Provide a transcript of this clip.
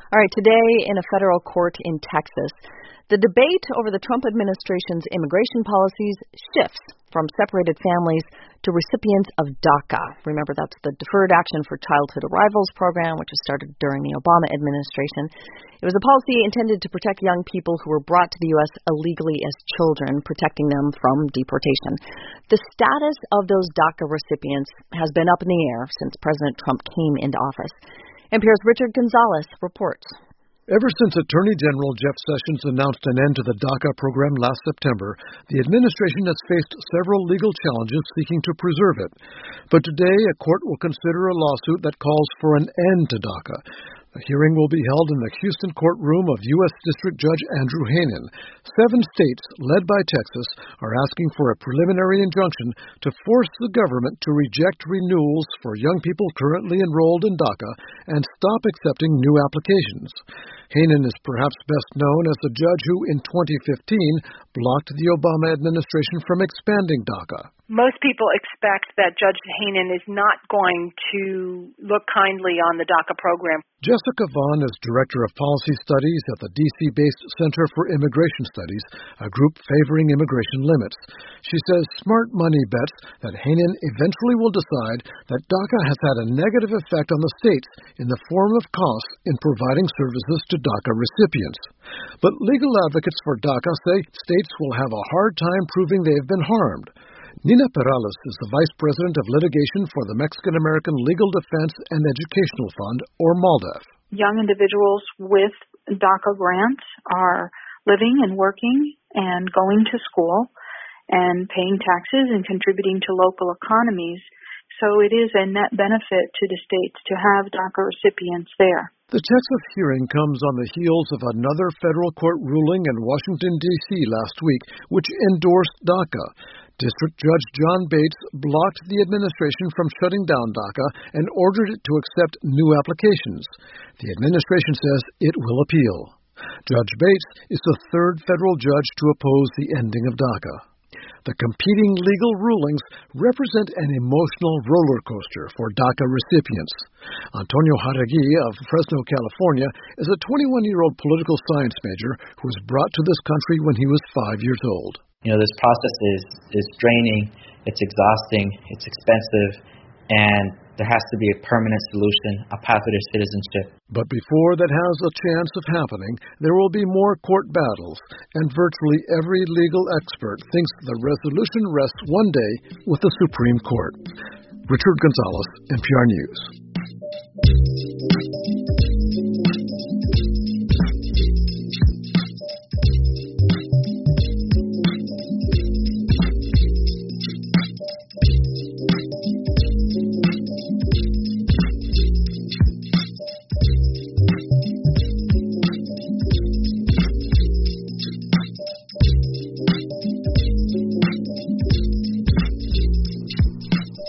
All right, today in a federal court in Texas, the debate over the Trump administration's immigration policies shifts from separated families to recipients of DACA. Remember, that's the Deferred Action for Childhood Arrivals program, which was started during the Obama administration. It was a policy intended to protect young people who were brought to the U.S. illegally as children, protecting them from deportation. The status of those DACA recipients has been up in the air since President Trump came into office. NPR's Richard Gonzalez reports. Ever since Attorney General Jeff Sessions announced an end to the DACA program last September, the administration has faced several legal challenges seeking to preserve it. But today, a court will consider a lawsuit that calls for an end to DACA. The hearing will be held in the Houston courtroom of U.S. District Judge Andrew Hanen. 7 states, led by Texas, are asking for a preliminary injunction to force the government to reject renewals for young people currently enrolled in DACA and stop accepting new applications. Hanen is perhaps best known as the judge who, in 2015, blocked the Obama administration from expanding DACA. Most people expect that Judge Hanen is not going to look kindly on the DACA program. Jessica Vaughn is Director of Policy Studies at the D.C.-based Center for Immigration Studies, a group favoring immigration limits. She says smart money bets that Hanen eventually will decide that DACA has had a negative effect on the states in the form of costs in providing services to DACA recipients. But legal advocates for DACA say states will have a hard time proving they have been harmed. Nina Perales is the Vice President of Litigation for the Mexican-American Legal Defense and Educational Fund, or MALDEF. Young individuals with DACA grants are living and working and going to school and paying taxes and contributing to local economies. So it is a net benefit to the states to have DACA recipients there. The Texas hearing comes on the heels of another federal court ruling in Washington, D.C. last week, which endorsed DACA. District Judge John Bates blocked the administration from shutting down DACA and ordered it to accept new applications. The administration says it will appeal. Judge Bates is the 3rd federal judge to oppose the ending of DACA. The competing legal rulings represent an emotional roller coaster for DACA recipients. Antonio Jaregui of Fresno, California, is a 21-year-old political science major who was brought to this country when he was 5 years old. This process is draining, it's exhausting, it's expensive, and there has to be a permanent solution, a pathway to citizenship. But before that has a chance of happening, there will be more court battles, and virtually every legal expert thinks the resolution rests one day with the Supreme Court. Richard Gonzalez, NPR News.